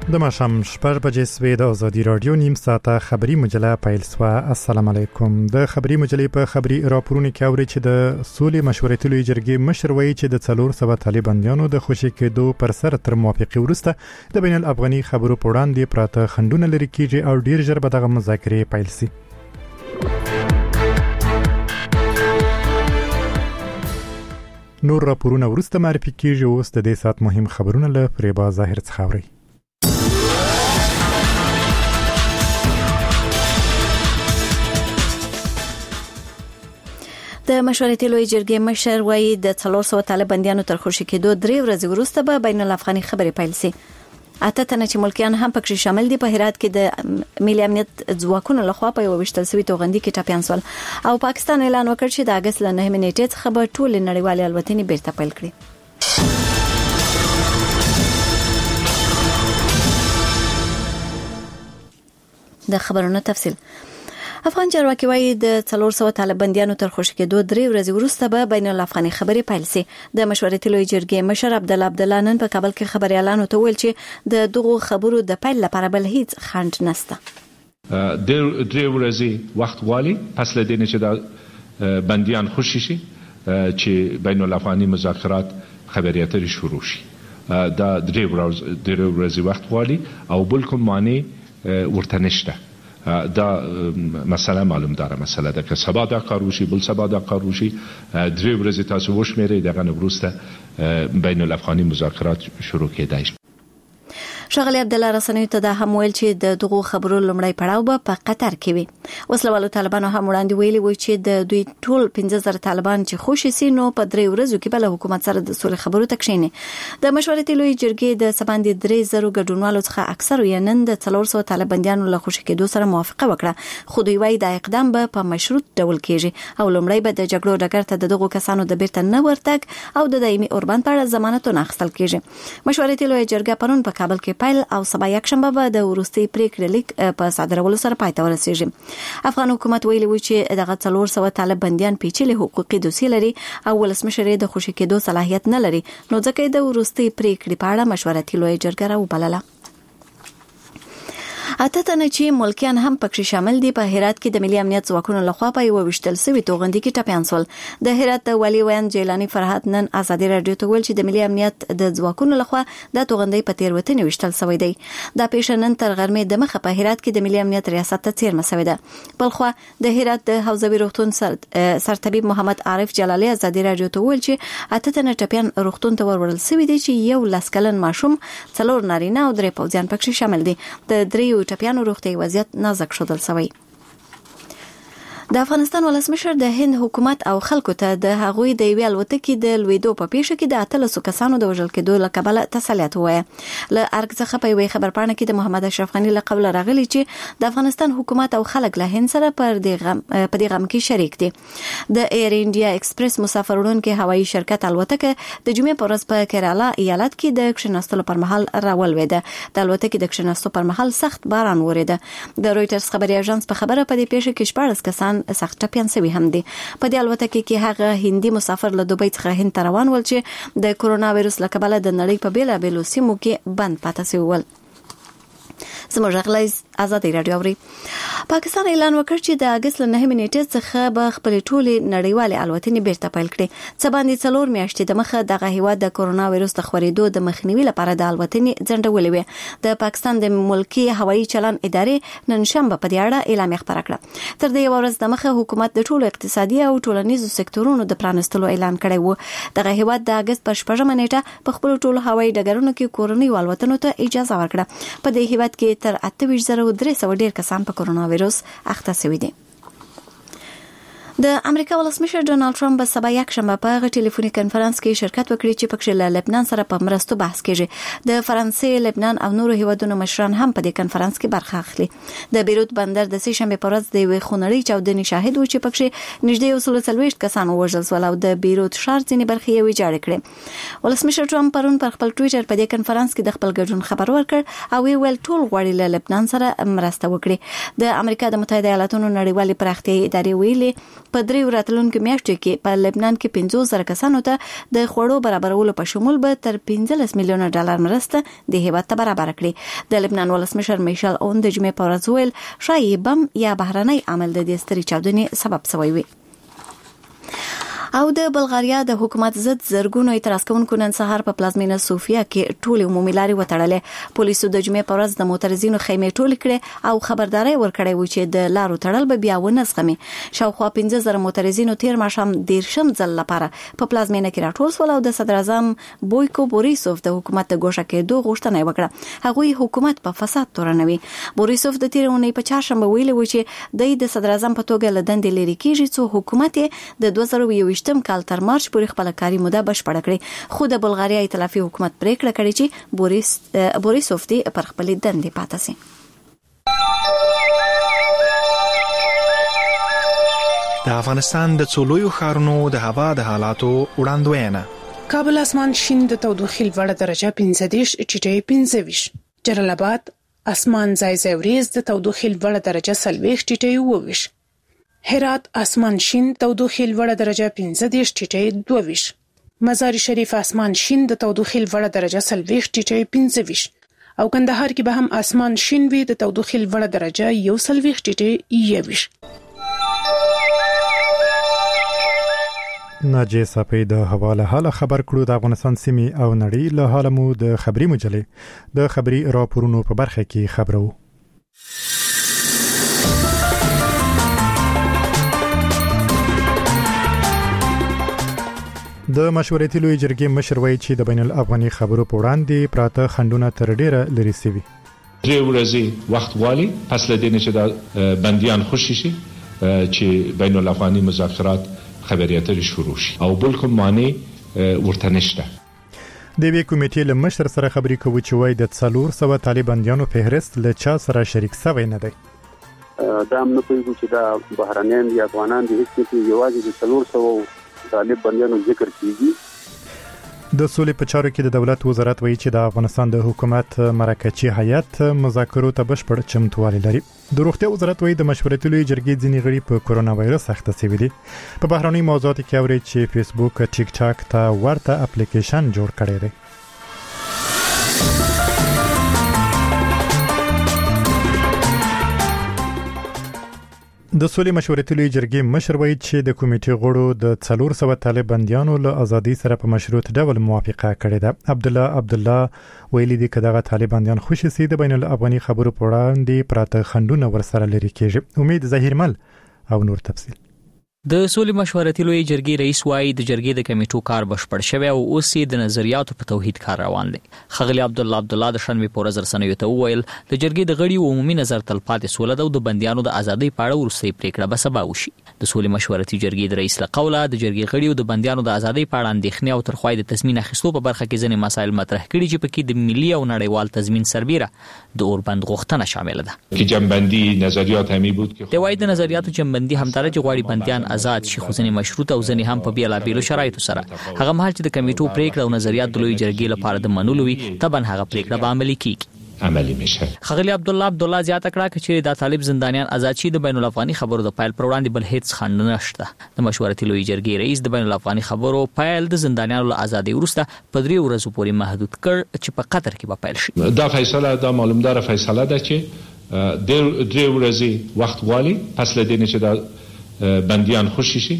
د ماښام 6 بجې سوې د ازادي رادیو نیم ساعته خبری مجله پیل سوه. السلام علیکم. د خبری مجلې په خبری راپورونو کې اوري چې د سولې مشورتي لوی جرګې مشر وایي چې د 400 طالبانیانو د خوشي کېدو پر سر تر موافقې وروسته د بین الافغاني خبرو په وړاندې پراته خنډونه لري کېږي او ډیر ژر به دغه مذاکرې پیل شي. نور راپورونه وروسته معرفي کېږي. اوس د دې سات مهم خبرونه له فریبا ظاهر څخه اوري. د مشورتي لوی جرګې مشر وایي د 400 طالبانیانو تر خوشي کېدو 3 ورځې وروسته به بین الافغاني خبرې پیل شي. اته تنه چې ملکیان هم پکې شامل دي. په هرات کې د ملي امنیت ځواکونو لخوا په یو وشتل سوي توغندي کې ټاپیان سول او پاکستان اعلان وکړ چې د اگست ل 9 نیټې څخه به ټول نړیوالې الوتنې بیرته پیل کړي. د خبرونو تفصیل. افغان چارواکي وایي د 400 طالبانیانو تر خوشي کېدو 3 ورځې وروسته به بین الافغاني خبرې پیل شي. د مشورتي لوی جرګې مشر عبدالله نن په کابل کې خبري اعلان وکړ چې د دغو خبرو د پیل لپاره بل هیڅ خنډ نشته. د 3 ورځې وخت غواړي پس له دې چې د بنديان خوشي شي چې بین الافغاني مذاکرات خبري اترې شروع شي. دا 3 ورځې وخت غواړي او بل کوم معنی ورته نشته. دا مسئله معلوم داره. مسئله ده که سبا دا کار وشي بل سبا دا کار وشي 3 ورځې تاسو وشمیرئ دغه وروسته بین الافغاني مذاکرات شروع کېدای شي. شغلی عبدالله رسنیو ته دا هم ویل چې د دغو خبرو لومړی پړاو به په قطر کې وي. وسلوالو طالبانو هم وړاندې ویلي و چې د دوی ټول 15000 طالبان چې خوشي سي نو په 3 ورځو کې بل حکومت سره د سولې خبرو تکشینه. د مشورتي لوی جرګې د سباندې 3000 ګډونوالو څخه اکثر یې نن د 400 طالبانیانو له خوشي کېدو سره موافقه وکړه. خو دوی وايي د اقدام به په مشروط ډول کېږي او لومړی به د جګړو ډګر ته دغه کسانو د بیرته نه ورتګ او د دایمي اوربند په اړه ضمانتونه اخیستل کېږي. مشورتي لوی جرګه پرون په کابل کې پیل او سبا یکشنبه به د وروستي پریکړې لیک په صادرولو سره پای ته ورسیږي. افغان حکومت ویلي و چې دغه 400 طالبانیان پیچلي حقوقي دوسیې لري او ولسمشر د خوشي کېدو صلاحیت نه لري نو ځکه د وروستي پریکړې په اړه مشورتي لوی جرګه راوبلله. اته تنه چې ملکیان هم پکې شامل دي. په هرات کې د ملي امنیت ځواکونو لخوا په یو وشتل سوي توغندي کې ټاپیان سول. د هرات والی وین جیلانی فرحت نن ازادي رادیو ته ویل چې د ملي امنیت د ځواکونو لخوا د توغندي په تیروتنې وشتل سوی دی. دا پیښه نن تر غرمې د مخه په هرات کې د ملي امنیت ریاست ته څیرمه سوی ده. بلخو د هرات د حوزوي روغتون سرطبيب محمد عارف جلالي ازادي رادیو ته ویل چې اته تنه ټاپیان روغتون ته ورول سوي دي چې یو لسکلن ماشوم 4 نارینه او 3 پوځیان پکې شامل دي. د 3 ټاپیانو روغتي وضعیت نازک شودل سوی. د افغانستان ولسمشر د هند حکومت او خلکو ته د هغوی د ویل وتکې د لویدو په پیښه کې د 300 کسانو د وژل کېدو لقبله تسلیت وایي. ل ارګ څخه په وی خبر پاڼه کې د محمد اشرف غنی لقب راغلی چې د افغانستان حکومت او خلک له هند سره په دې غم کې شریک دي. د ایر انډیا ایکسپریس مسافر وړونکو هوایي شرکت الوتکه د جمعې په ورځ په کیرالا ایالت کې د کښیناستلو پر مهال راولویده. د الوتکې د کښیناستو پر مهال سخت باران وریده. د رويټرز خبري اژانس په خبره په دې پیښه کې 14 کسان سخت ټپیان سوي هم دي. په دې الوتکه کې هغه هندي مسافر له دوبۍ څخه هند ته روان ول چې د کورونا وایرس له کبله د نړۍ په بیلابېلو سیمو کې بند پاتې شوی ول. زموږ غلایز آزادي رادیو اوري. پاکستان اعلان وکړ چې د اگست ل 9 نیټې څخه به خپل ټولې نړیوالې الوتنې بیرته پیل کړي. څه باندې 4 میاشتې د مخه دغه هیواد د کورونا وایرس د خورېدو د مخنیوي لپاره د الوتنې ځنډولې وي. د پاکستان د ملکی هوایي چلن ادارې نن شنبه په دې اړه اعلامیه خبره کړه. تر دې ورځ د مخه حکومت د ټولو اقتصادي او ټولنیزو سکتورونو د پرانستلو اعلان کړی و. دغه هیواد د اگست په 14 نیټه په خپل ټولو هوایي ډګرونو کې کورونی الوتنو ته اجازه ورکړه. په دې هیواد کې تر 28,300 ډیر کسان په کورونا وایرس اخته شوي دي. د امریکا ولسمشر ډونالد ټرمپ په سبا یکشنبه په ټلیفوني کانفرنس کې شرکت وکړي چې پکې له لبنان سره په مرستو بحث کېږي. د فرانسې، لبنان او نورو هیوادونو مشران هم په دې کانفرنس کې برخه اخلي. د بیروت بندر د سې شنبه په ورځ د یوې خونړۍ چاودنې شاهد و چې پکې نږدې 140 کسان وژل شول او د بیروت ښار ځینې برخې یې ویجاړې کړې. ولسمشر ټرمپ پرون پر خپل ټویټر په دې کانفرنس کې د خپل ګډون خبر ورکړ او ویل ټول غواړي له لبنان سره مرسته وکړي. د امریکا د متحده ایالاتونو نړیوالې پراختیايي ادارې ویلي په 3 راتلونکو میاشتو کې په لبنان کې 50,000 کسانو ته د خوړو برابرولو په شمول به تر 15 میلیونه ډالر مرسته د هیواد ته برابر کړي. د لبنان ولسمشر میشل اون د جمعې په ورځ ویل شایي بم یا بهرنی عمل د دې سترې چاودنې سبب شوی وي. او د بلغاریا د حکومت ضد زرګونو اعتراض کوونکو نن سهار په پلازمینه سوفیا کې ټول عمومي لارې وتړلې. پولیسو د جمعې په ورځ د معترضینو خیمې ټول کړې او خبرداري ورکړې و چې د لارو تړل به بیا ونه زغمي. شاوخوا 15,000 معترضینو تیر ماښام 13 ځل لپاره په پلازمینه کې راټول شول او د صدر اعظم بویکو بوریسوف د حکومت د ګوښه کېدو غوښتنه وکړه. هغوی حکومت په فساد تورنوي. بوریسوف د تیر اونۍ په چهارشنبه ویلي و چې د صدر اعظم په توګه لدندې لري کیږي څو حکومت د 2021 کال تر مارچ پورې خپل کاري موده بشپړه کړي. خو د بلغاریا ائتلافي حکومت پریکړه کړې چې بوریسوف دې پر خپل دندې پاتې شي. د افغانستان د څولویو ښارونو د هوا د حالاتو وړاندوینه. کابل اسمان شین د تودوخې لوړه درجه 15 ټیټه 25. جلال آباد اسمان ځای ځای وریځ د تودوخې لوړه درجه 40 ټیټه 22. هرات اسمان شین تودوخې لوړه درجه 15 ټیټه 22. مزار شریف اسمان شین د تودوخې لوړه درجه 40 ټیټه 25. او کندهار کې به هم اسمان شین وي د تودوخې لوړه درجه 21 ټیټه 21. ناجی صافی د حواله حال خبر کړو. د افغانستان سیمې او نړۍ له حاله مو د خبري مجلې د خبري راپورونو په برخه کې خبرو. د مشورتي لوی جرګې مشر وایي چې د بین الافغاني خبرو په وړاندې پراته خنډونه تر ډیره لري سوي. 3 ورځې وخت غواړي پس له دې چې د بنديان خوشي شي چې بین الافغاني مذاکرات خبرياتي شروع شي او بل کوم معنی ورته نشته. د وی کمیټې له مشر سره خبرې کوي چې وایي د 400 طالبانیانو فهرست له چا سره شریک شوی نه دی. دا هم نه پوهیږو چې دا بهرانيان دي افغانان دي هیڅ کې یوازې د 400 طالب بندیانو ذکر کیږي. د سولې په چارو کې د دولت وزارت وایي چې د افغانستان د حکومت مرکزی هیئت مذاکرو ته بشپړ چمتووالی لري. د روغتیا وزارت وایي د مشورتي لوی جرګې ځینې غړي په کورونا وایرس اخته شوي دي. په بهرني موضوعاتو کې اوري چې فیسبوک ټیک ټاک ته ورته اپلیکیشن جوړ کړی دی. د سولې مشورتي لوی جرګې مشر وایي چې د کمیټې غړو د 400 طالب بنديانو له ازادي سره په مشروط ډول موافقه کړې ده. عبدالله ویلي دی چې دغه طالب بنديان خوشي سي د بین الافغاني خبرو په وړاندې پراته خنډونه ورسره لري کېږي. امید ظاهرمل او نور تفصیل. د سولې مشورتي لوی جرګې رئیس وايي د جرګې د کمیټو کار بشپړ شوی او اوس یې د نظریاتو په توحید کار روان دی. خغلی عبدالله د شنبه په ورځ رسنیو ته وویل د جرګې د غړي عمومي نظر تلپاتې سوله ده او د بندیانو د ازادۍ په اړه وروستۍ پریکړه به سبا وشي. د سولې مشورتي جرګې د رئیس له قوله د جرګې غړي او د بندیانو د ازادۍ په اړه اندېښنې او ترخوای د تضمین اخیستو په برخه کې ځینې مسایل مطرح کړي چې پکې د ملي او نړیوال تضمین سربیره د اوربند غوښتنه شامل ده. کې جنبندی نظریات همي بود کې د وای د نظریاتو جنبندی همدار چې غواړي بندیان آزاد شي خو ځینې مشروط او ځینې هم په بیلابیلو شرایطو سره. هغه مهال چې د کمیټو پریکړه او نظریات د لوی جرګې لپاره د منلو وي طبعا هغه پریکړه به عملي کیږي. عملی میشه. خغلی عبدالله زیاته کړه چې د طالب زندانیان آزاد شي د بین الافغاني خبرو د پایل پر وړاندې بل هیڅ خنډ نشته. د مشورتي لوی جرګې رئیس د بین الافغاني خبرو پایل د زندانیانو له ازادۍ وروسته په 3 ورځو پورې محدود کړ چې په قطر کې به پایل شي. دا فیصله دا معلومدار فیصله ده چې 3 ورځې وخت غواړي پس له دې چې د بنديان خوشي شي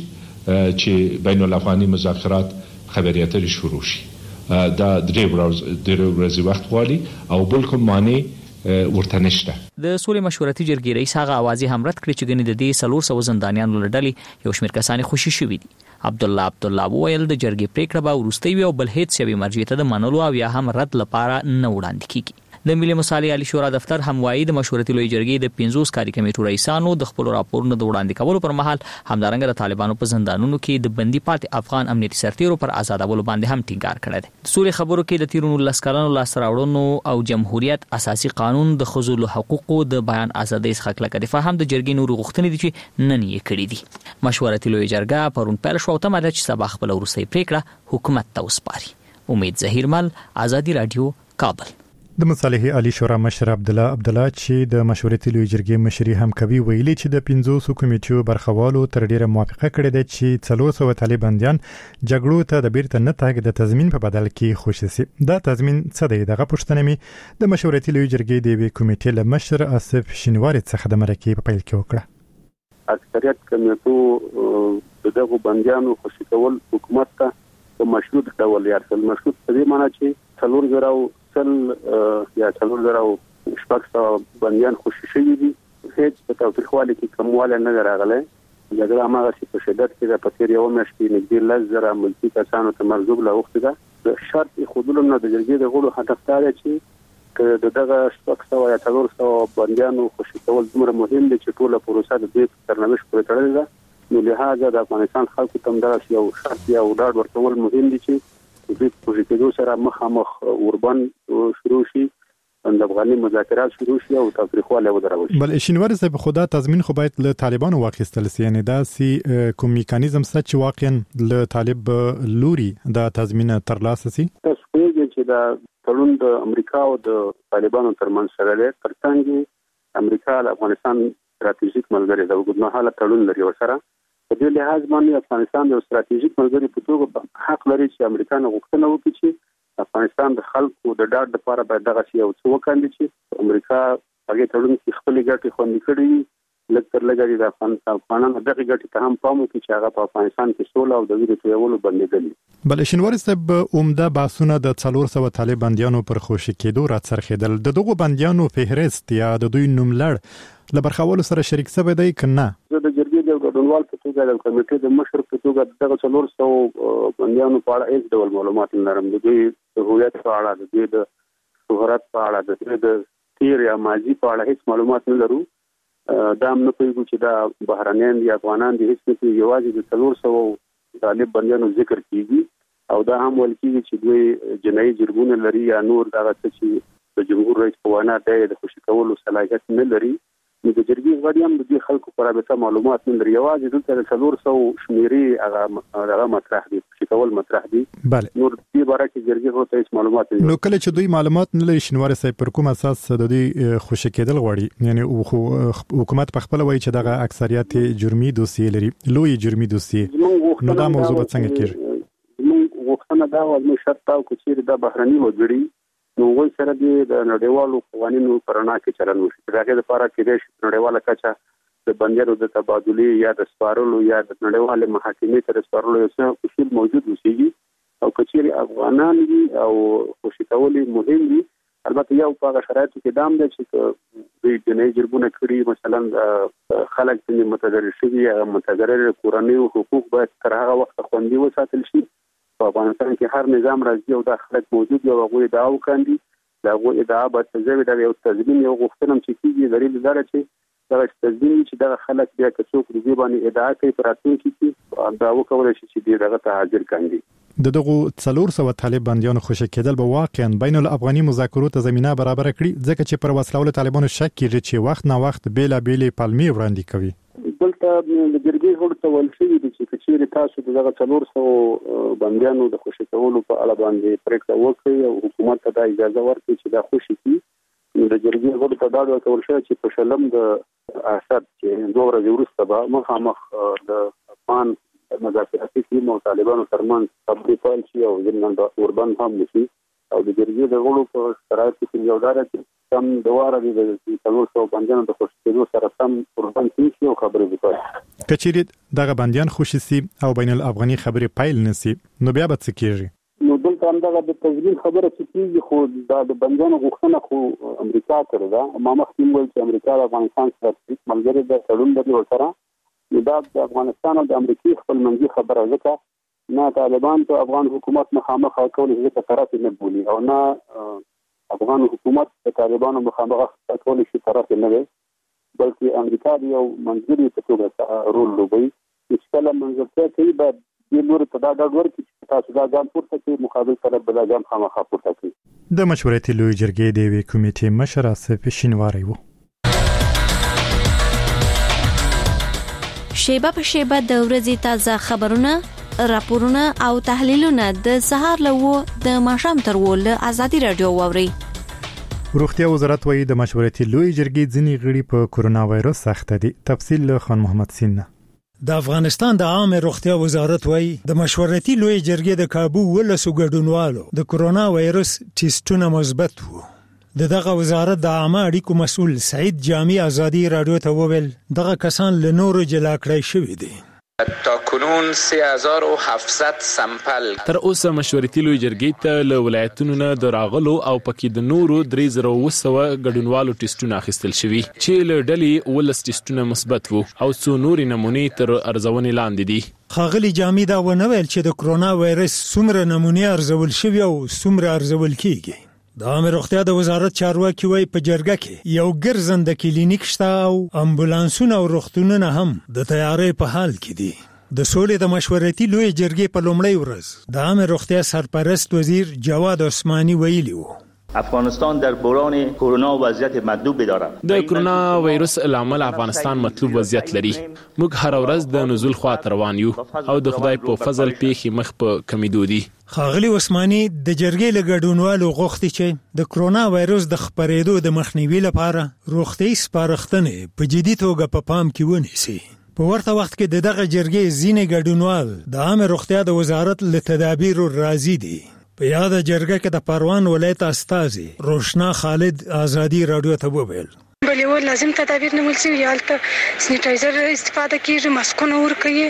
چې بین الافغاني مذاکرات خبرياتي شروع شي. دا 3 ورځې وخت غواړي او بل کوم معنی ورته نشته. د سولې مشورتي جرګې رئیس هغه اوازې هم رد کړې چې ګنې د دې 400 زندانیانو له ډلې یو شمېر کسان خوشي شوي دي. عبدالله وویل د جرګې پریکړه به وروستۍ وي او بل هیڅ یوې مرجع ته د منلو او یا هم رد لپاره نه وړاندې کیږي. د ملي مصالحې عالی شورا دفتر هم وایي د مشورتي لوی جرګې د 50 کاري کمیټو رئیسانو د خپل راپورونو د وړاندې کولو پر مهال همدارنګه د طالبانو په زندانونو کې د بندي پاتې افغان امنیتي سرتیرو پر آزادولو باندې هم ټینګار کړی دی. د سولې خبرو کې د تیرونو لسکلانو لاسته راوړنو او جمهوریت اساسي قانون د ښځو له حقوقو د بیان ازادۍ څخه کلکه دفاع هم د جرګې نورو غوښتنې دي چې نن یې کړې دي. مشورتي لوی جرګه پرون پیل شو او تمه ده چې سبا خپل وروستۍ پریکړه حکومت ته وسپاري. امید ظاهرمل، آزادي رادیو، کابل. د مصالحې عالی شورا مشر عبدالله چې د مشورتي لوی جرګې مشري هم کوي ویلي چې د 500 کمیټو برخوالو تر ډیره موافقه کړې ده چې 400 طالباندیان جګړو ته د بیرته نه تګ د تضمین په بدل کې خوشي سي. دا تضمین څه دی؟ دغه پوښتنه می د مشورتي لوی جرګې د وی کمیټې له مشر آصف شینواری څخه د مرکې په پیل کې وکړه. اکثریت کمیټو دغه بندیانو خوشي کول حکومت ته په مشروط ډول یا مشروط په دې معنی چې 400 یا 400 بندیان خوشي شوي دي. هیڅ په تاریخوالي کې کمواله نه راغله. جګړه هغه چې په شدت کې د پتیر یو میاشت کې نږدې 10,000 ملکی کسانو ته مرزوب لا وخت ده. شرط خودلو نه د جرګې د غړو هدف دا چې دغه 600 یا 400 بندیانو خوشي کول دومره مهم دي چې ټوله پروسه د دې ترنمش پورې تړلې ده. نو لهدا د افغانستان خلکو ته دا یو شرط یا ډاډ ورکول مهم دي چې د پروژې سره مخامخ اوربان شروع شي، د افغاني مذاکرات شروع شي او تفریحواله ودرول شي. بل شینواری صاحب خدا تضمین خو باید له طالبانو واخیستل سي، یعنی دا سي کوم میکانیزم څه چې واقعا له طالب لوري دا تضمین ترلاسه سي. تاسو پیږئ چې دا تړون د امریکا او د طالبانو ترمنځ سره لري. ترڅنګ امریکا د افغانستان ستراتیژیک ملګری ده او ګډمحاله تړون لري ورسره. په دې لحاظ باندې افغانستان د ستراتیژیک ملګری په توګه حق لري چې امریکا نه غوښتنه وکړي چې افغانستان د خلکو د ډاډ لپاره باید دغه یو څه وکړي چې امریکا هغه تړون کې خپل ګټې خوندي کړي. لکه لګري د افغانانو دغه ګټې ته هم پام وکړي چې هغه په افغانستان کې سوله او د ویرې تویولو بندېدل. بل شینواری صاحب عمده بحثونه د 400 طالباندیانو پر خوشي کېدو راڅرخېدل. د دغو بندیانو فهرست یا د دوی نوملړ لبرخوالو سره شریک شوی دی کنه؟ زه د جرګې د ګډونوال په توګه د کمیټې د مشر په توګه دغه 400 بندیانو په اړه هیڅ ډول معلومات نه لرم. د دوی د هویت په اړه، د دوی د شهرت په اړه، د دوی د تیر یا ماضي په اړه هیڅ معلومات نه لرو. دا هم نه پوهیږو چې دا بهرانیان دي افغانان دي. هیڅ نه یوازې د 400 طالب بندیانو ذکر کیږي او دا هم ول کیږي چې دوی جنایي جرمونه لري یا نور دغه چې د جمهور رئیس په وینا د خوشي کولو صلاحیت نه لري. نو د جرګې غړي هم د دې خلکو پر اړه معلومات نه لري. یوازې دلته د 400 شمیرې هغه مطرح دي، خوشي کول مطرح دي. نور دې باره کې جرګې غوښتي هیڅ معلومات نه. نو کله چې دوی معلومات نه لري شینواری صاحب پر کوم اساس د دې خوشي کېدل غواړي؟ یعنی حکومت په خپل وایي چې دغه اکثریت جرمي دوسیې لري، لوی جرمي دوسیې. نو دا موضوع به څنګه کېږي؟ موږ غوښتنه دا و شرط او چې د بهرني وګړي نو وای سره د نړیوالو قوانینو پرانا کې چلن وشي. دغه لپاره کې د نړیواله کچه د بندیانو د تبادلې یا د سپارلو یا د نړیوالې محاکمې ته سپارلو یو څه اصول موجود وشي او کچېری افغانان دي او خوشي کول مهم دي. البته یو په شرایطو کې دام دي چې دوی جنایي جرمونه کړی، مثلا خلک چې متضرر شوي یا متضرر کورنۍ حقوق باید تر هغه وخت خوندي وساتل شي. په افغانستان کې هر نظام راځي او د خلک موجود یو غوي ادعا وکړي. دا غوي ادعا به تزوی د یو تضمین یو غوښتنه چې کیږي دلیل دا چې دا تضمین چې د خلک بیا که څوک د دې باندې ادعا کوي پراتین کې دا وکول شي چې دغه ته حاضر کاندي. دغه 400 طالب بندیانو خوشي کېدل به واقعا بین الافغاني مذاکرو ته زمينه برابر کړي، ځکه چې پر وسلو طالبانو شک کیږي چې وخت نه وخت بیل پالمي وړاندې کوي. دلته د جرګې غړو ته ول شي چې کچېری تاسو دغه 400 بندیانو د خوشي کولو په اړه باندې پریکړه وکړي او حکومت ته د اجازه ورکړي چې دا خوشي کړي. د جرګې غړو ته دا ورکول شي چې په شلم د اسد چې دوه ورځې وروسته به مخامخ د افغان مذاکراتي ټیم او طالبانو ترمنځ خبرې پیل شي او ځینې د اوربان هم نشي او د جرګې د غړو په شرایطو کې یو ډار چې کم دواره دي د 400 بندیانو د خوشي کېدو سره سم اوربان شي او خبرې وکړي. کچېری دغه بندیان خوشي سي او بین الافغاني خبرې پیل نسی نو بیا به څه کېږي؟ نو دلته همدغه د تضمین خبره چې کیږي خو دا د بندیانو غوښتنه خو امریکا کړې ده. ما مخکې ویل چې امریکا د افغانستان سره ملګری ده، تړون لري ورسره. نو دا د افغانستان او د امریکای خپل منځي خبره ځکه نه طالبان ته افغان حکومت مخامخ کول ځکه طرف نه بولي او نه افغان حکومت د طالبانو مخامخ کول شي طرف نه وي، بلکې امریکا یو منځري په توګه رول لوبوي. چې کله منځته کوي بعد د نور په دا ډول کې تاسو دا ځان پورته کوي مقابل طرف بل ځان خامخا پورته کوي. د مشورتي لوی جرګې د وی کمیټې مشر آصف شینواری وو. شیبه په شیبه د ورځې تازه خبرونه، راپورونه او تحلیلونه د سهار له و د ماښام تر و له ازادي رادیو واوري. روغتیا وزارت وایي د مشورتي لوی جرګې ځینې غړي په کورونا وایرس اخته دي. تفصیل له خان محمد سین. د افغانستان د عامه روغتیا وزارت وایي د مشورتي لوی جرګې د کابو ولسو ګډونوالو د کورونا وایرس ټیسټونه مثبت وو. دغه وزارت د عامه اړیکو مسؤل سعید جامی ازادي رادیو ته وویل دغه کسان له نورو جلا کړی شوی دي. تا کنون 3700 سمپل تر اوسه مشورتي لوی جرګې ته له ولایتونو نه د راغلو او پکې د نورو 3200 ګډونوالو ټیسټونه اخیستل شوي چې له ډلې ولس ټیسټونه مثبت وو او څو نورې نمونې تر ارزونې لاندې دي. خاغلی جامی دا ونه ویل چې د کرونا وایرس څومره نمونې ارزول شوي او څومره ارزول کیږي. د عامه روغتیا د وزارت چارواکي وایي په جرګه کې یو ګرځنده کلینیک شته او امبولانسونه او روغتونونه هم د تیارۍ په حال کې دي. د سولې د مشورتي لوی جرګې په لومړۍ ورځ د عامه روغتیا سرپرست وزیر جواد عثماني ویلي وو افغانستان در بحران کرونا وضعیت مطلوب دارد. د کرونا وایرس لامل افغانستان مطلوب وضعیت لري. موږ هر ورځ د نزول خواته روان یو او د خدای په فضل پیښې مخ په کمیدو دي. خاغلی عثماني د جرګې له ګډونوالو غوښتي چې د کرونا وایرس د خپرېدو د مخنیوي لپاره روغتي سپارښتنې په جدي توګه په پام کې ونیسي. په ورته وخت کې دغه جرګې ځینې ګډونوال د عامه روغتیا د وزارت له تدابیرو راضي دي. په یاد جرګه کې د پروان ولایت استازي روشنا خالد ازادي رادیو ته وویل بلې لازم تدابیر نیول شوي یالته سینیټایزر استفاده کیږي ماسکونه ورکوي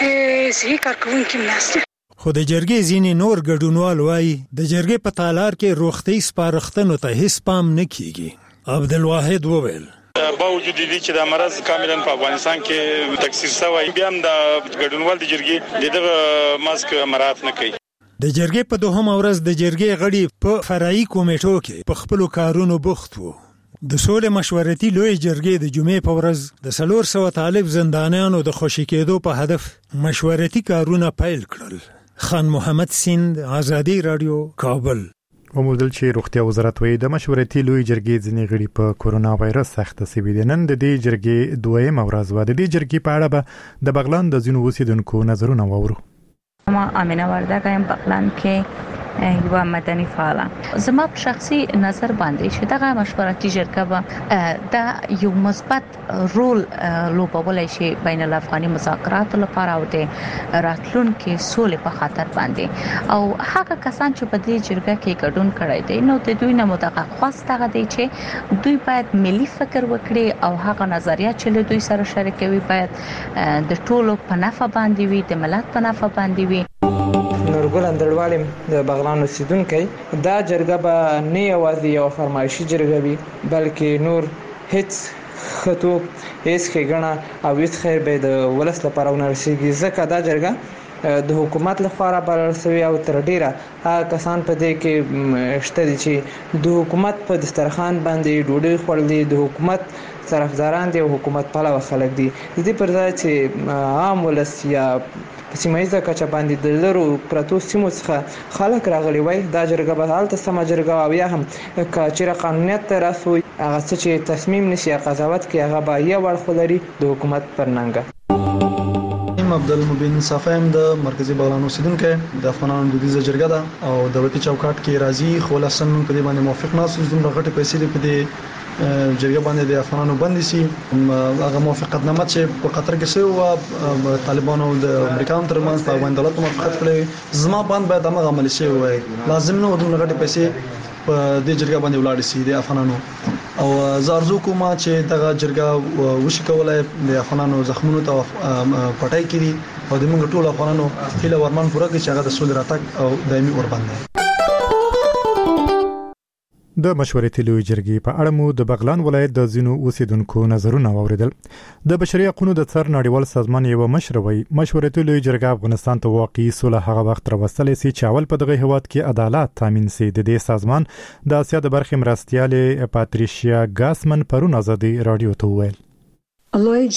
صحیح کارکوونکي نشته. خو د جرګې ځینې نور ګډونوال وایي د جرګې په تالار کې روغتي سپارښتنو ته هیڅ پام نه کیږي. عبدالواحد وویل با وجود دي چې د مرض کاملا په افغانستان کې تکثیر شوی بیا هم د ګډونوال د جرګې دغه ماسک مراعات نه کوي. د جرګې په دوهم ورځ د جرګې غړي په فرعي کمیټو کې په خپل کارونو بوخت وو. د سولې مشورتي لوی جرګې د جمعې په ورځ د 400 طالب زندانیانو د خوشی کېدو په هدف مشورتي کارونه پیل کړل. خان محمد سیند ازادي رادیو کابل. ومودل چې روغتیا وزارت وایي د مشورتي لوی جرګې ځینې غړي په کورونا وایرس اخته شوي دي. نن د دې جرګې دویمه ورځ وه. د دې جرګې په اړه به د بغلان د ځینو اوسیدونکو نظرونه واورو. ما امینه وردګ یم بغلان کې یو مدني فعاله. زما په شخصي نظر باندې چې دغه مشورتي جرګه به د یو مثبت رول لوبولای شي بین الافغاني مذاکراتو لپاره او د راتلونکو سولې په خاطر باندې او هغه کسان چې په دې جرګه کې ګډون کړی دي نو د دوی نه مدغه خواسته دي چې دوی باید ملي فکر وکړي او هغه نظریات چې دوی سره شریکوي باید د ټولو په نفع باندې وي د ملت په نفع باندې وي. نورګل اندړوالم د بغلان اوسیدونکو دا جرګه به نه یوازې یو فرمایشي جرګه وي بلکې نور هیڅ خطو هیڅ ښېګڼه او هیڅ خیر به د ولس لپاره ونه رسېږي ځکه دا جرګه د حکومت لپاره بلل شوی او تر ډیره هغه کسان په دې کې شته دي چې د حکومت په دسترخوان باندې ډوډۍ خوړلې د حکومت طرفداران دي او حکومت پلوه خلک دي. د دې پر ځای چې عام ولس یا په سیمایي کچه باندې د لرو پرتو سیمو څخه خلک راغلي وای دا جرګه به هلته سم جرګه او یا هم کچېره قانونیت ته راسوي هغه چې تصمیم نشي قضاوت کوي هغه به یو ورخ لري د حکومت پر ننګه. عبدالمبین صافیم د مرکزی بغلان اوسیدونکو د افغانانو دودیزه جرګه ده او دولتي چوکاټ کې راځي خو لسن په دې باندې موافق ناسو زموږ غټي پیسې په دې جرګه باندې د افغانانو باندې سي هغه موافقتنامه چې په قطر کې سوی او طالبانو د امریکا ترمنځ په باندې دولت موافقت کړی زما باندې باید هغه عمل شي وای لازم نه ودونه غټي پیسې په دې جرګه باندې ولاړ سي د افغانانو او زارزو کومه چې دغه جرګه وشي کولای د افغانانو زخمونو ته پټای کړي او د موږ ټول افغانانو هیله ورمان پوره کړي چې هغه د سولې راتګ او دایمي ورباندې. د مشورتي لوی جرګې په اړه مو د بغلان ولایت د ځینو اوسیدونکو نظرونه واوریدل. د بشري حقوقو د څار نړیوال سازمان یو مشر وایي مشورتي لوی جرګه افغانستان ته واقعي سوله هغه وخت راوستلی سي چې اول په دغه هیواد کې عدالت تامین سي. د دې سازمان د اسیا د برخې مرستیال پاتریشیا ګاسمن پرون ازادي رادیو ته وویل هغه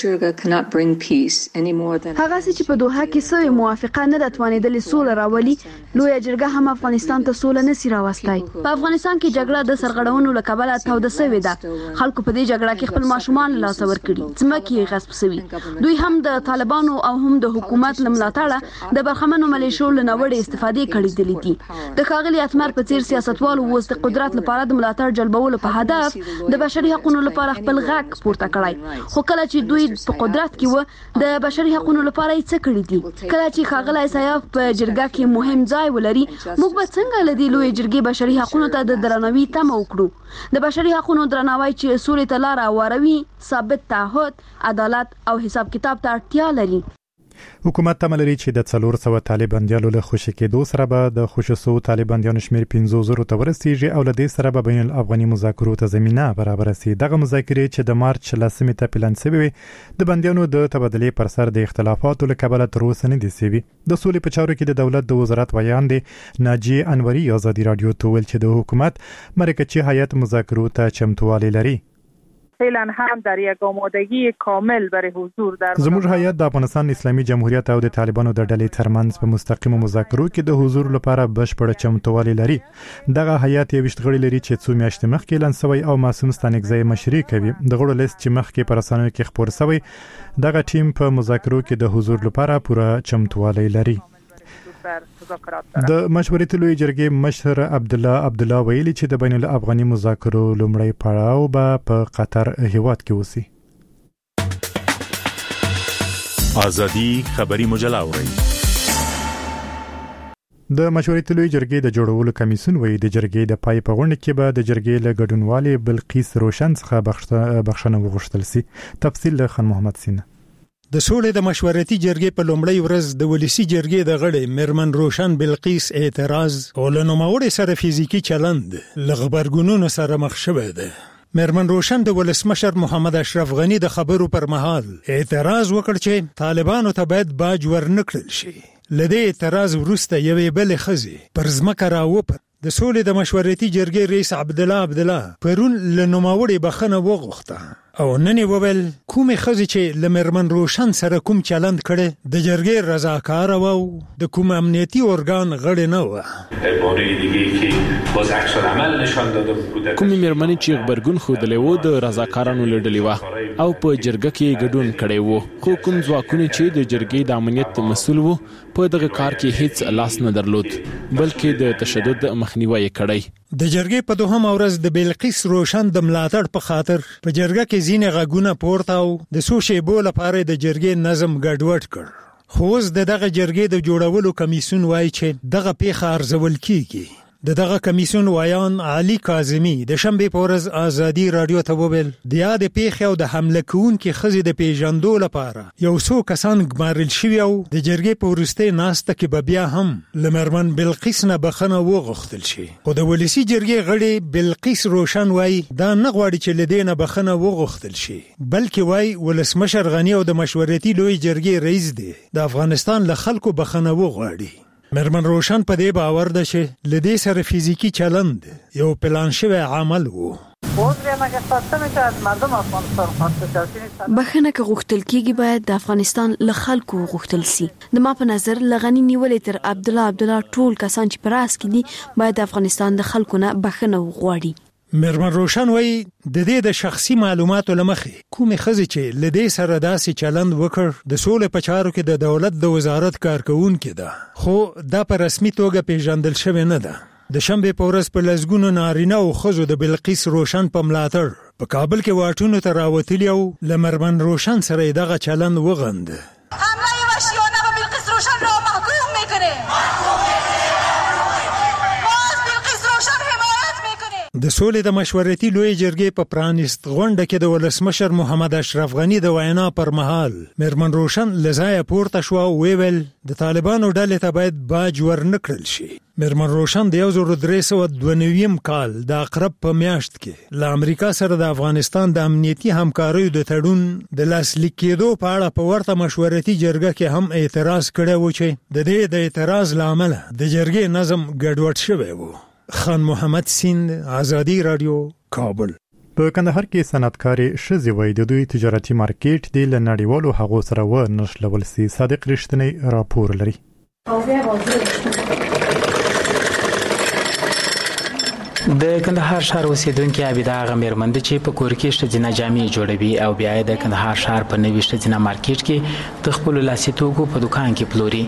چې په دوحه کې سوی موافقه نه توانیدلې سوله راولي، لویه جرګه هم افغانستان ته سوله نسی راوستای. په افغانستان کې جګړه د سرغړونو له کبله توده سوې ده. خلکو په دې جګړه کې خپل ماشومان له لاسه ورکړي، ځمکې یې غصب سوي. دوی هم د طالبانو او هم د حکومت له ملاتړه د برخمنو ملیشو له نوړې استفادې کړې دي. د ښاغلي اتمر په څیر سیاستوالو اوس د قدرت لپاره د ملاتړ جلبولو په هدف د بشري حقوقو لپاره خپل غږ پورته کړی. خو کله چې دوی په قدرت کې و د بشري حقوقو لپاره یې څه کړی دي؟ کله چې ښاغلی سیاف په جرګه کې مهم ځای ولري، موږ به څنګه له دې لوی جرګې بشري حقوقو ته د درناوي تمه وکړو؟ د بشري حقوقو درناوی چې سولې ته لاره هواروي، ثابت تعهد، عدالت او حساب کتاب ته اړتیا لري. حکومت تمه لري چې د 400 طالباندیانو له خوشي کېدو سره به د خوشو طالباندیانو شمیر 15,000 ته ورسیږي او له دې سره به بین الافغاني مذاکرو ته زمينه برابر شي. دغه مذاکرې چې د مارچ 10 ته پلان شوی د بندیانو د تبادلې پر سر د اختلافاتو له کبله تر اوسه نه دي شوي. د سولې په چارو کې د دولت د وزارت ویان دي ناجی انوري آزادي رادیو ته ویل چې د حکومت مرکزی هیئت مذاکرو ته چمتووالی لري. فعلا هم در یک آمادگی کامل برای حضور در زموږ هیئت د افغانستان اسلامي جمهوریت او د طالبانو د ډلې ترمنځ په مستقیم مذاکرو کې د حضور لپاره بشپړ چمتووالی لري. دغه هیئت یو غړي لري چې څو میاشتې مخکې اعلان شوی او معصوم ستانکزی مشري کوي. د غړو لیست چې مخکې پر رسنیو کې خبر شوی، دغه ټیم په مذاکرو کې د حضور لپاره پوره چمتووالی لري. د مشورتي لوی جرګې مشر عبدالله ویلي چې د بین الافغاني مذاکرو لومړی پړاو به په قطر هیواد کې وسی. ازادي خبري مجله اوري. د مشورتي لوی جرګې د جوړولو کمیسیون وایي د جرګې د پای په غونډه کې به د جرګې له ګډونوالې بلقیس روشن څخه بخښنه وغوښتل شي. تفصیل له خان محمد سینه. د سولې د مشورتي جرګې په لومړی ورځ د ولسی جرګې د غړي مرمن روشن بلقیس اعتراض او له نوموړي سره فزیکی چلند لغبرګونونو سره مخ شوه ده. مرمن روشن د ولسمشر محمد اشرف غنی د خبرو پر مهال اعتراض وکړ چې طالبانو ته باید باج ورنکړل شي. لدې اعتراض وروسته یوې بل خزي پر ځمکه راوپر. د سولې د مشورتي جرګې رئیس عبدالله پرون له نوموړي بخښنه وغوښته او نن یې وویل کومې ښځې چې له مرمن روشن سره کوم چلند کړی د جرګې رضاکاره وه او د کوم امنیتي ارګان غړې نه وه. کومې مېرمنې چې غبرګون ښودلی و د رضاکارانو له ډلې وه او په جرګه کې ګډون کړی و، خو کوم ځواکونه چې د جرګې د امنیت مسؤل و په دغه کار کې هیڅ لاس نه درلود، بلکې د تشدد مخنیوی کړی. د جرګې په دوهم ورځ د بلقیس روشن د ملاتړ په خاطر په جرګه کې ځینې غږونه پورته او د څو شیبو لپاره د جرګې نظم ګډوډ کړ. خو اوس دغه جرګې د جوړولو کمیسیون وایي چې دغه پیښه ارزول کیږي. دغه کمیسیون وایان علي کاظمي د شنبه په ورځ آزادي رادیو ته وویل د یاد پیښې او د حمله کوونکو خزې د پیژندو لپاره یو څو کسان ګمارل شوی او د جرګې په ورسته ناسته کې به بیا هم لمرمن بلقیس نه بخنه وغوښتل شي. خو د ولسی جرګې غړي بلقیس روشن وایي دا نه غواړي چې لدینه بخنه وغوښتل شي، بلکې وایي ولسمشر غنی او د مشورتي لوی جرګې رئیس دی د افغانستان له خلکو بخنه وغواړي. مرمن روشن په دې باور ده چې لدې سره فزیکی چلند یو پلان شوی عمل وو. بخښنه که غوښتل کیږي باید د افغانستان له خلکو غوښتل سي. د ما په نظر لغنی نیولې تر عبدالله ټول کسان چې پراس کې دي باید د افغانستان د خلکو نه بخښنه وغواړي. مرمن روشن وایي د دې د شخصي معلوماتو لمخې کومې ښځې چې لدې سره داسې چلند وکړ د سولې په چارو کې د دولت د وزارت کارکونکې ده، خو دا په رسمي توګه پیژندل شوی نه ده. د شنبه په ورځ په لسګونو نارینه او ښځو د بلقیس روشن په ملاتړ په کابل کې واټونو ته راوتلي او له مرمن روشن سره دغه چلند وغند. حمله وحشیانه به بلقیس روشن را محکوم میکنه. د سولې د مشورتي لوی جرګې په پرانیست غونډه کې د ولسمشر محمد اشرف غنی د وینا پر مهال مرمن روشن لزای پورته شو او ویل د طالبانو ډلې ته باید باج ورنکړل شي. مرمن روشن د 1392 کال د اقرب په میاشت کې له امریکا سره د افغانستان د امنیتي همکاریو د تړون د لاسلیک کېدو په اړه په ورته مشورتي جرګه کې هم اعتراض کړی و چې د دې د اعتراض لامل د جرګې نظم ګډوډ شوی و. خان محمد سین، آزادی رادیو، کابل. په کندهار کې صنعتکارې ښځې وایي د دوی تجارتي مارکیټ دی له نړیوالو هغو سره ونښلول سي. صادق رښتینی راپور لري. د کندهار ښار اوسیدونکو عابده غمیرمند چې په کور کې ښځینه جامې جوړوي او بیا د کندهار ښار په نوي ښځینه مارکیټ کې د خپل لاسي توکو په دکان کې پلوري.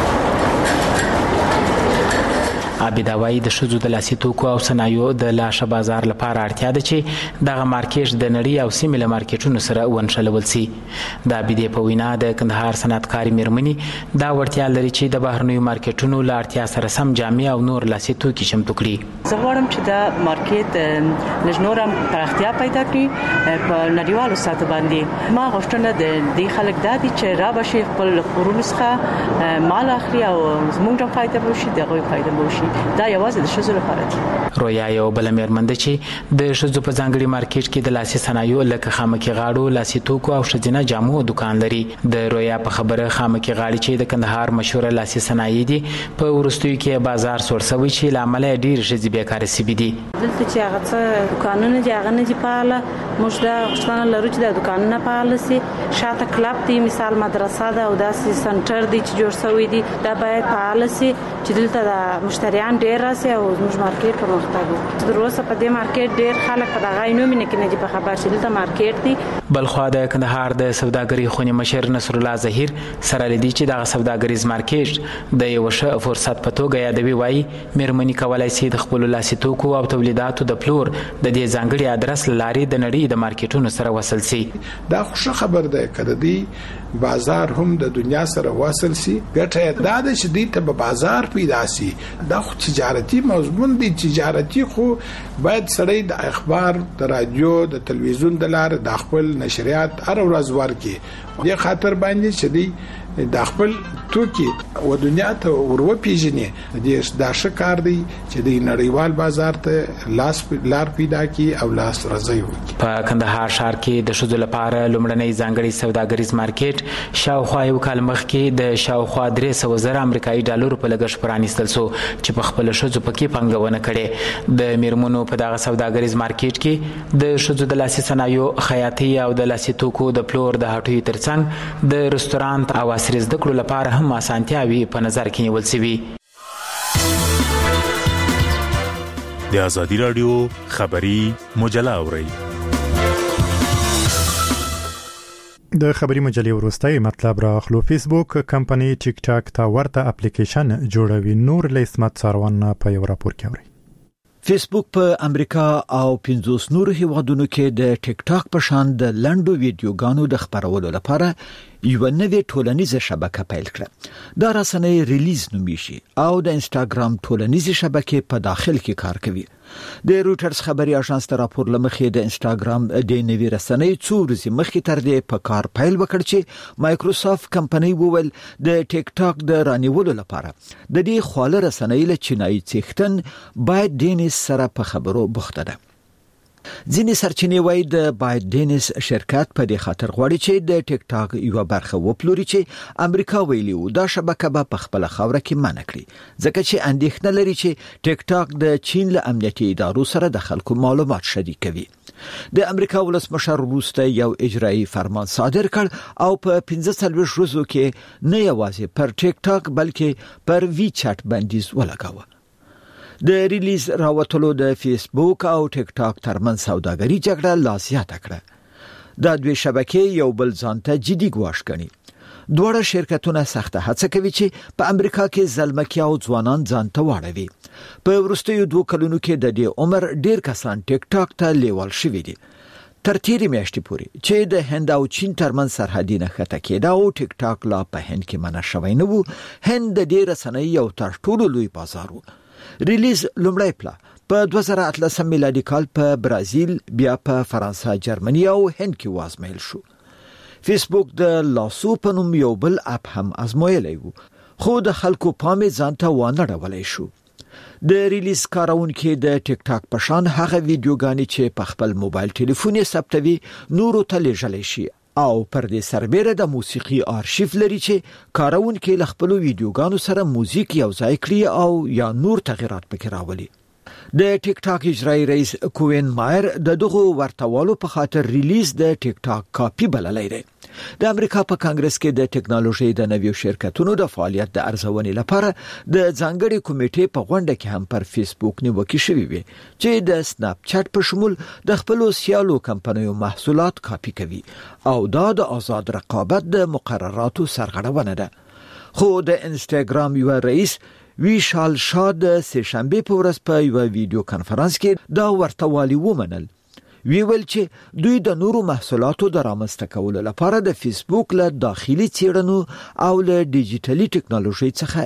عابده وايي د ښځو د لاسي توکو او صنایعو د لاشه بازار لپاره اړتیا ده چې دغه مارکیټ د نړۍ او سیمې له مارکیټونو سره ونښلول سي. د عابدې په وینا د کندهار صنعتکارې میرمنې دا وړتیا لري چې د بهرنیو مارکیټونو له اړتیا سره سم جامې او نور لاسي توکي چمتو کړي. زه غواړم چې دا مارکیټ لږ نور هم پراختیا پیدا کړي په نړیوالو سطح باندې. ما غوښتنه د دې خلک دا دي چې را بشي خپل کورونو څخه مال اخلي او زموږ هم فایده وشي دغه فایده وشي. دا یوازې د ښځو لپاره دی. رویا یو بل میرمن ده چې د ښځو په ځانګړي مارکیټ کې د لاسي صنایعو لکه خامکي غاړو لاسي توکو او ښځینه جامو دکان لري. د رویا په خبره خامکي غاړي چې د کندهار مشهور لاسي صنایع دي په ورستیو کې بازار سور سوي چې لامل ډیر ښځې بیکاره سي دي. دلته چې هغه څه دکانونه دي هغه نه دي فعاله. موږ دا غوښتنه لرو چې د دکانونه فعال سي. شاته کلب دی مثال مدرسه ده او داسې سنټر دی چې جوړ شوی دی دا باید فعال سي چې دلته د مشتریان ډیر راسي او موږ مارکیټ پرمختګ وکړي. د روسه په دې مارکیټ ډیر خلک په دغه عینومینه کې نه دي په خبر چې دلته مارکیټ دی. بلخوا د کندهار د سوداګرۍ خونې مشر نصر الله ظهیر سره لیدي چې دغه سوداګریز مارکیټ د یو ښه فرصت په توګه یادوي. وایي میرمنې کولای شي د خپل لاسي توکو او تولیداتو د پلور د دې ځانګړي ادرس لاري د نړۍ د مارکیټونو سره وصل شي. دا خوشا خبر ده کړه دی بازار هم د دنیا سره واصل سي. ګټه دا ده چې دې ته بازار پیدا سي. دا خو تجارتي مضمون دی. تجارتي خو باید سړی د اخبار د رادیو د تلویزیون د لارې د خپل نشریات هر ورځ ورکړي. دې خاطر باندې چې دی د خپل توکي او دنیا ته ورو پیژني. دا ښه کار دی چې د نړیوال بازار ته لار پیدا کړي او لاس رضای وکړي. په کندهار ښار کې د ښځو لپاره لومړنی ځانګړي سوداګریز مارکیټ شاوخوا یو کال مخکې د شاوخوا 300,000 امریکایي ډالرو په لګښت پرانیستل شو چې په خپل ښځو پکې پانګونه کړي. د میرمنو په دغه سوداګریز مارکیټ کې د ښځو د لاسي صنایعو خیاطي او د لاسي توکو د پلور د هټیو ترڅنګ د رستورانت او عصري زده کړو لپاره هم اسانتیاوي په نظر کې نیول شوي. د ازادي رادیو خبری مجله اورئ. د خبري مجلې وروستۍ مطلب راخلو. فیسبوک کمپنی ټیک ټاک ته ورته اپلیکیشن جوړوي. نور له اسمت ساروان په یو راپور کې اوري. فیسبوک په امریکا او 50 نور هیوادونو کې د ټیک ټاک په شان د لنډو ویډیوګانو د خبرولو لپاره یو نوې ټولنیزه شبکه پیل کړه. دا رسنۍ ریلیز نومیږي او د انستګرام ټولنیزه شبکې په داخل کې کار کوي. د روټرز خبري اژانس ته راپور لمخې د انستګرام د نوې رسنۍ څو ورځې مخکې تر دې په کار پیل وکړ چې مایکروسافت کمپنی وویل د ټیک ټاک د رانیولو لپاره د دې خواله رسنۍ له چینایي څښتن باید دینیس سره په خبرو بوخته ده. ځینې سرچینې وایي د باید دینیس شرکت په دې خاطر غواړي چې د ټیک ټاک یو برخه وپلوري چې امریکا ویلي و دا شبکه به په خپل خوره کې منع کړي ځکه چې اندېښنه لري چې ټیک ټاک د چین له امنیتي ادارو سره د خلکو معلومات شریکوي. د امریکا ولسمشر وروسته یو اجرایي فرمان صادر کړ او په 45 ورځو کې نه یوازې پر ټیک ټاک بلکې پر وی چټ بندیز ولګاوه. د ریلیز راوتلو د فیسبوک او ټیک ټاک ترمن سوداګري جګړه لا زیاته کړه. دا دوی شبکې یو بل ځانته جدي ګواښ ګڼي. دوه شرکتونه سخته هڅه کوي چې په امریکا کې زلمکیا او ځوانان ځانته واړوي. په وروستیو 2 کلونو کې د دې عمر ډیر کسان ټیک ټاک ته لیوال شوي دي. تر تیرې میاشتې پورې چې د هند او چین ترمن سرحدي نښته کېده او ټیک ټاک لا په هند کې منع شوی نه و. هند د دې رسنۍ یو تر ټولو لوی بازار و. ریلیز لومړی پلا په 2018 میلادي کال په برازیل بیا په فرانسه جرمني او هند کې وازمایل شو. فیسبوک د لاسو په نوم یو بل اپ هم ازمایلی و خو د خلکو پام ځانته وانه ډولای شو. د ریلیز کارونکو د ټیک ټاک په شان هغه ویډیوګانې چې په خپل موبایل ټلیفون یې ثبتوي نورو ته لیږلی شي او پر دې سربېره د موسیقي آرشیف لري چې کارونکو له خپل ویډیوګانو سره موزیک یو ځای کړي او یا نور تغیرات پکې راولي. د ټیک ټاک اجرایی رئیس کوین مایر د دغه ورتوالو په خاطر ریلیز د ټیک ټاک کاپی بللی دی. د امریکا په کانګرس کې د ټکنالوژي د نویو شرکتونو د فعالیت د ارزونې لپاره د ځانګړي کمیټې په غونډه کې هم پر فیسبوک نیوکه شوې وي چې د سناپ چات په شمول د خپل سیالو کمپنیو محصولات کاپی کوي او دا د آزاد رقابت د مقرراتو سرغړونه ده. خو د انستګرام یو رئیس ویشال شاد سهشنبه په ورځ په یو ویډیو کانفرنس کې دا ورتوالي ومنل. ویل چې دوی د نورو محصولاتو د رامنځته کولو لپاره د فیسبوک له داخلي څیړنو او له ډیجیټلي ټکنالوژي څخه